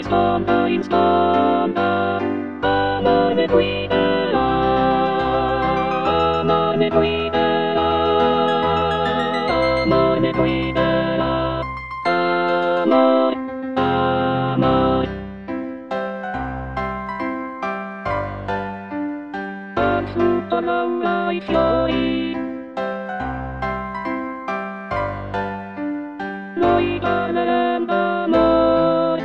I fiori, noi parlerem d'amor.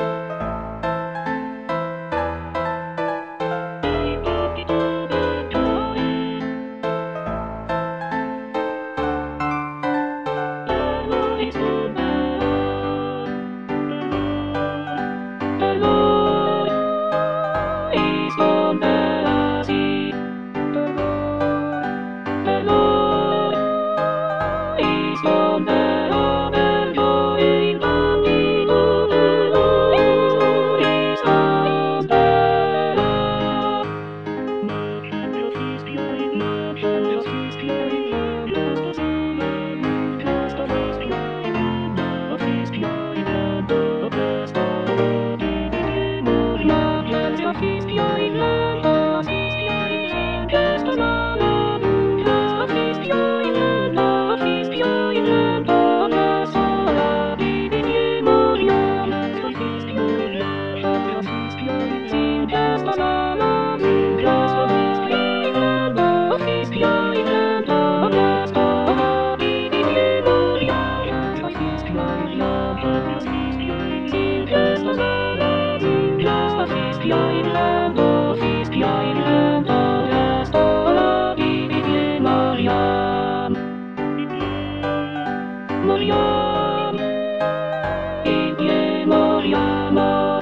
Moriam, Indie Moriam,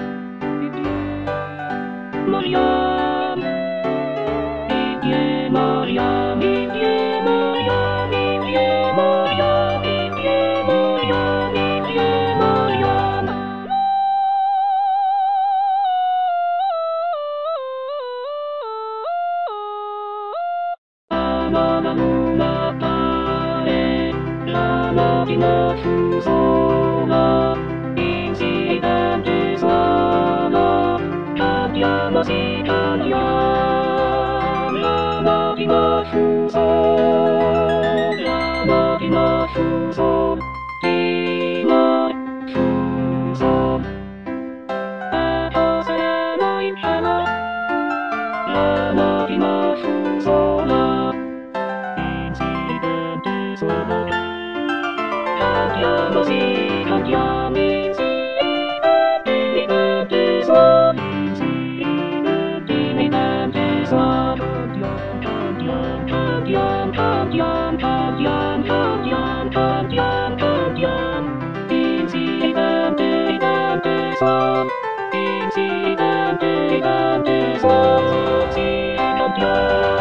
Moriam, Indie Moriam, Indie Moriam, Indie Moriam, Indie Moriam, Indie Moriam. Amana luna pare, la mattina fusona, insieme suona, cantiamo si cantiamo, la mattina fusona, la mattina fusona, prima fusona, e passeremo in cielo, la mattina fusona, insieme suona. Cantiamo sì, cantiamo insieme, dimmi suona, insieme, dimmi suona. Cantiamo, cantiamo, cantiamo, cantiamo, cantiamo, cantiamo, cantiamo, insieme, dimmi suona, insieme, dimmi suona, sì, cantiamo.